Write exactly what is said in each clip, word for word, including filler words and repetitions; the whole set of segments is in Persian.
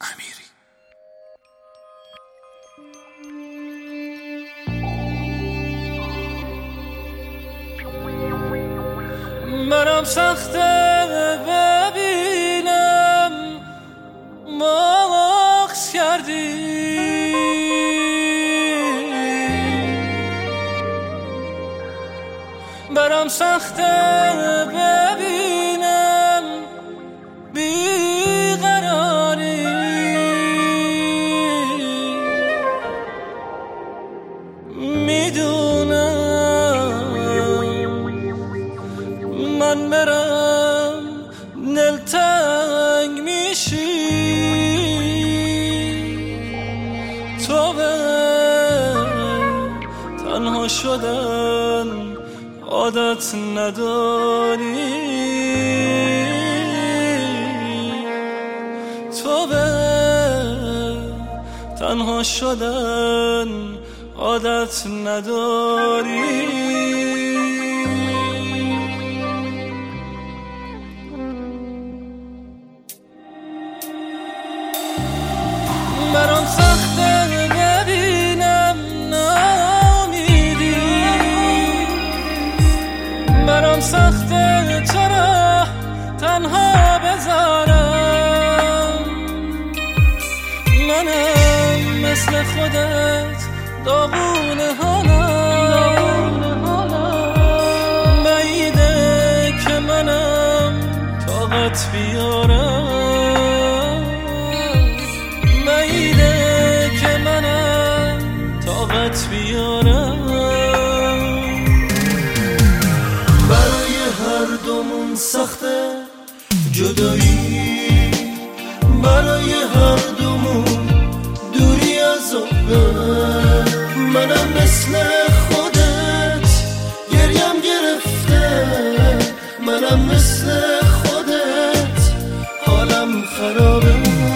امیری. برام سخته ببینم مغز کردی، برام سخته ببینم بیقراری، میدونم من برم دلتنگ میشی، تو به تنها شدن عادت نداری، تو به تنها شدن عادت نداری. برام سخته ببینم ناامیدی، برام سخته چرا تنها بذارم، منم مثل خودت داغونه حالم، بعیده که منم طاقت بیارم، بعیده که منم طاقت بیارم. برای هر دومون سخته جدایی، برای هر دومون دوری از آبه، منم مثل خودت گریم گرفته، منم مثل خودت حالم خرابه.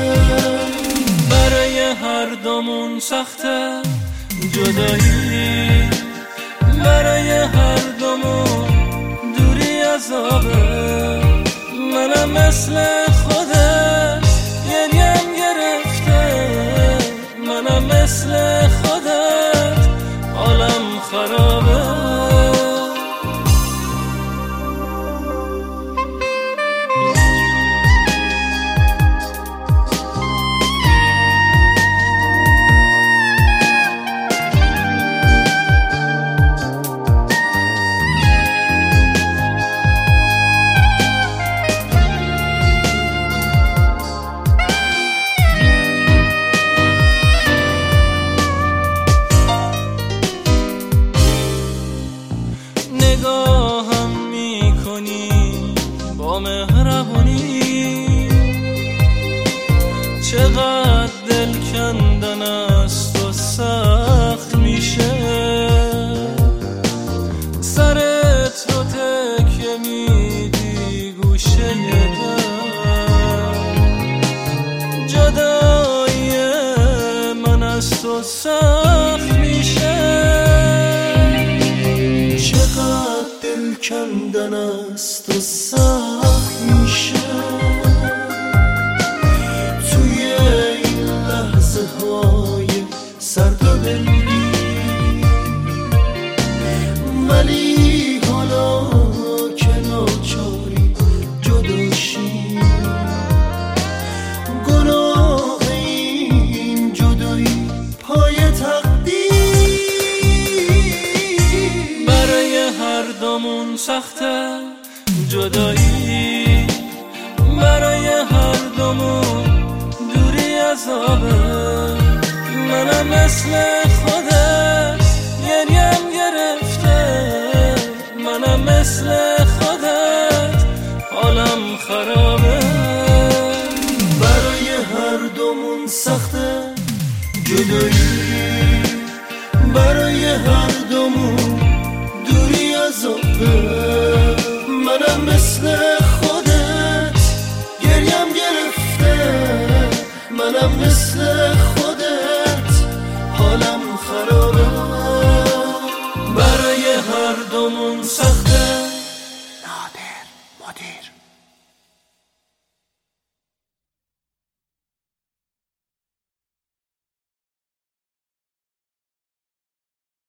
برای هر دومون سخته جدایی، برای هر دومون دوری از آبه، منم مثل خودت گریم گرفته، منم مثل خودت حالم خرابه. نگاهم میکنی با مهربونی، چقدر دل کندن است و سخت میشه، سرت رو تکیه میدی گوشه در، جدایی من از تو سخت میشه، چقدر دل کندن است و سخت میشه، توی این لحظه های سرد و دلگیر، ولی حالا که ناچاری جداشی، گناه این جدایی پای تقدیر. برای هر دومون سخته جدایی، برای هر دومون دوری از آبه، منم مثل خودت گریم گرفته، منم مثل خودت حالم خرابه. برای هر دومون سخته جدایی، برای هر دومون دوری از آبه، منم مثل خودت گریم گرفته، منم مثل خودت